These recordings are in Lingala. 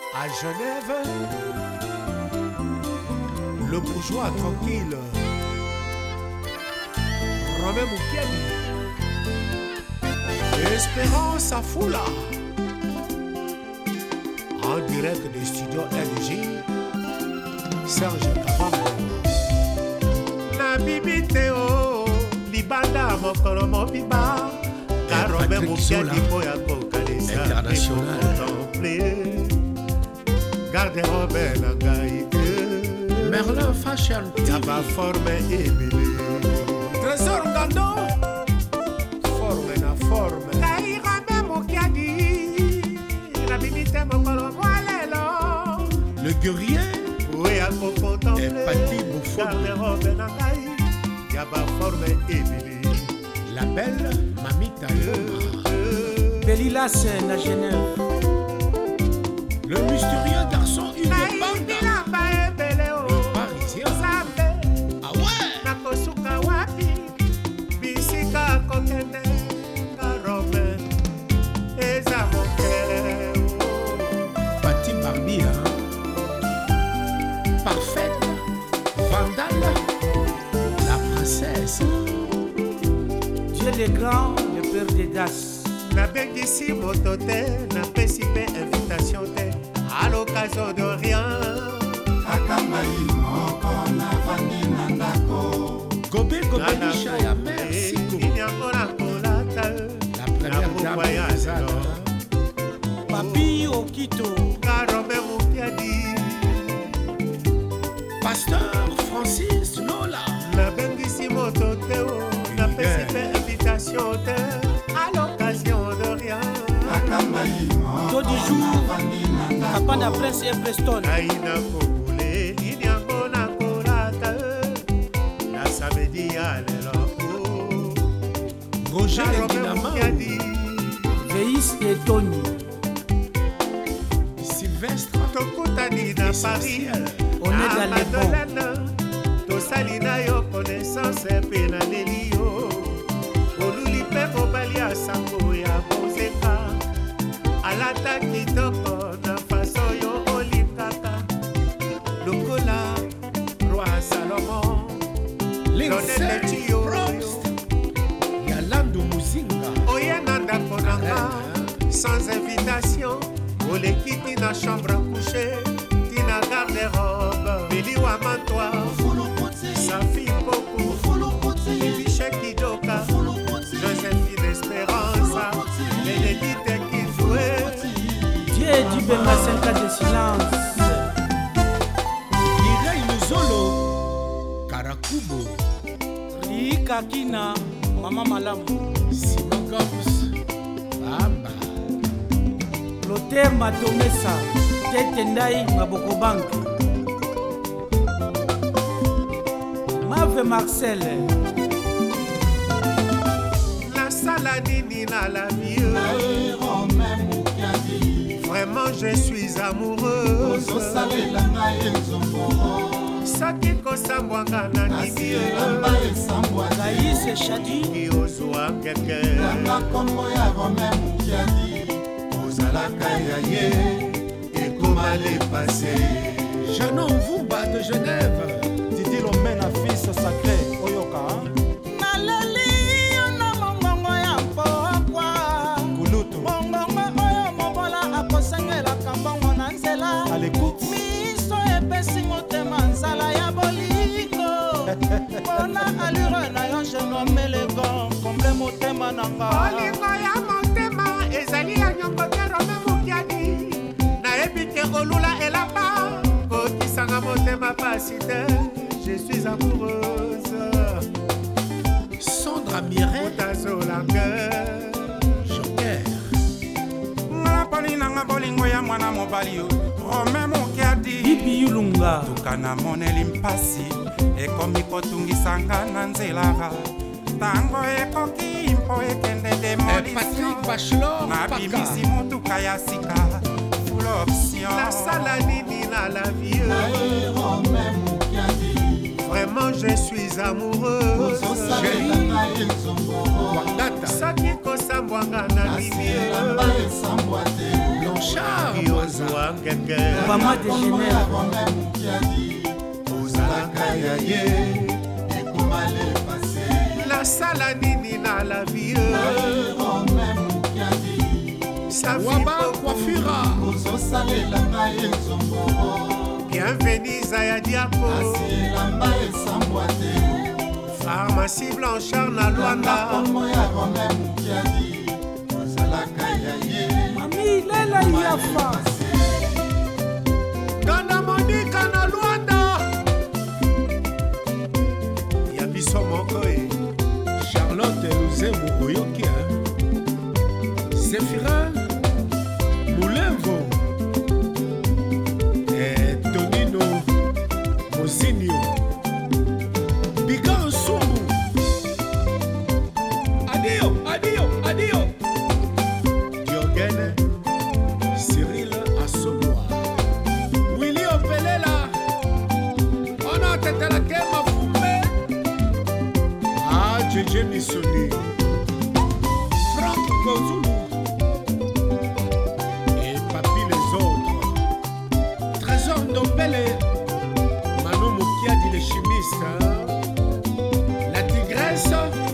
À Genève, le bourgeois tranquille, Romain Mukiadi, Espérance à Foula, en direct des studios LG, Serge Kabambo. Na bibi Théo, libanda mokolo mobiba, car Romain Mukiadi poya kokalisa international. Garde-robe na ngai Merlin Fashion ya ba forme ebele Trésor Ngando forme na forme ngai Romain Mukiadi na bimite mokolo mwalelo le guerrier oui à contempler Pati Bouffon garde-robe na ngai ya ba forme ebele la belle Mamita Belilas na Genève. Le mystérieux garçon une bande. Le Parisien. Ah ouais. Nakosuka wapi bisika kokende karome eza mokele Pati Barbie parfaite Vandale la princesse Dieu le grand, le père des Das. nabengisi moto te napesi mpe invitation te à l'occasion de rien kakambai moko navandi na ndako Gobé Gobelisha ya merci inyango na kolata la première dame ya Zala Papi Okito. karome Mukiadi Pasteur Francis Lola nabengisi moto te napesi mpe invitation te à l'occasion de rien kakambai Taux du jour, papa na Prince et Preston. ngai nakobule nini yango nakolata na samedi ya lelo Roger Romain Ndinama Mukiadi Veis et Tony. Sylvestre tokutani na Paris On est dans les bons. Madeleine tosali na yo connaissance mpe na leli yo oluli mpe mobali ya sango ya bozeka alata kitoko na faso yo olingaka lokola roi Salomon Lindsay Tio Prost Yalandu Muzinga oye na ndako nanga sans invitation oleki tina chambre à coucher tina garde-robe biliwa mantwa safi poku ibiche kidoka Josephine Espérance Bénédicte Kifoué Dieu du Benga 5 ans de silence. Mireille Luzolo Karakubo Rika Kina, Mama Malamu. Simon Gomes Bamba Lothar Matomesa, Tete Ndai Maboko Bank. Mave Marcel. nasala nini na la vie Romain Mukiadi vraiment je suis amoureuse ozosalela ngai ezomboro soki kosambwanga na nini nasielamba esambwate Gaïs Chadi. ki ozwa keke yanga nkombo ya Romain Mukiadi ozalaka ya ye ekoma lepase Janon Vumba de Genève Didi Lomena fils sacré Oyoka Naleli na mongongo ya pokwa. Kulutu Mongongo oyo mobola akosengelaka mbongo na nzela. à l'écoute Miso epesi motema nzala ya bolingo. Mpona allure na yo genome legon komble motema na nga. olingo ya motema ezali ya nyongo te Romain Mukiadi nayebi te kolula elamba kokisanga motema pasi te je suis amoureuse Sandra Mireille otazolanga Joker nga poli nanga bolingo ya mwana mobali yo Romain Mukiadi Bibi Yulunga. tukana moneli mpasi ekomi kotungisanga na nzela ntango ekoki mpo ekende Patrick demolition Bachelor nabimisi Paka motuka ya sika full option nasala nini na la vie Romain Mukiadi vraiment je suis amoureuse ozosalela ngai ezomboro Wangata soki kosambwanga na nini nasielamba esambwate Blanchard ki Moise Rosa Obama de Genève Romain Mukiadi ozalaka ya ye ekomale pase nasala nini na la vie Romain Mukiadi Waba Coiffura ozosalela ngai ezongoro bienvenue Zaya Diapo asielamba esambwa te pharmacie Blanchard na Luanda kombo ya Romain Mukiadi ozalaka ya ye Mami Lela Yafa Dona Monica na Luanda ya biso moko e Charlotte Luzemu Oyoki Zéphira Moulemvo Tonino Mozinio Biga Nsumu Adio Diogène Cyril Assolwa Willy Opelela Ono Tetelake Mafumbe Jeje Missoni Franck Kozulu et Papi les autres Trésor Ndombele Manu Mukiadi les chimistes La Tigresse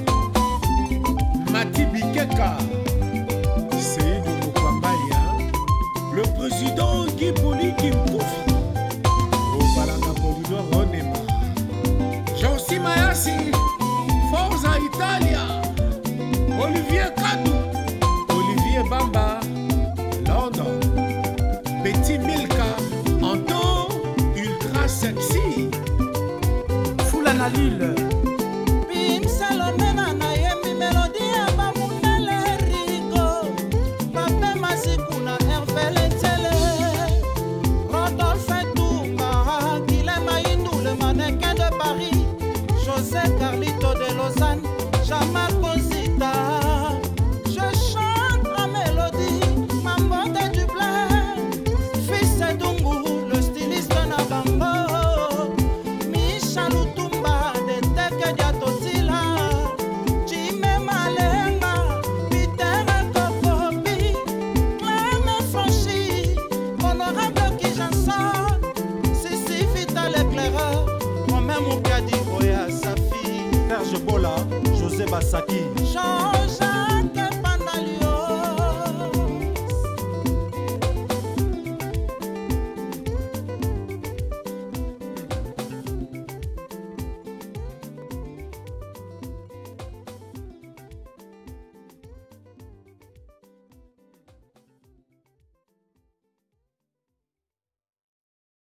Mati Bikeka Seydou Mokwambaya Le président Guy Poli Kimkofi Obalanga Polidor Ronema Josi Mayasi Forza Italia Olivier Kadou Olivier Bamba London Betty Milka Anto Ultra Sexy Foulana Lille Salomena na yemi melodi ya bamundele rigo Pape Masikuna Hervé Tele Rodolphe Toumba Guilema Indou le mannequin de Paris José Carlito de Lausanne Jamal Consita Je chante la mélodie Mambo de Dublin Fils de Dungu le styliste Nabango Michel Utumba de Teke Diatotila Jimé Malenga Peter Kokobi Clem Franchi Honorable Kijanson Sissi Vital Éclaireur Romain Mukiadi Oya Safi Serge Bola, José Bassaki Jean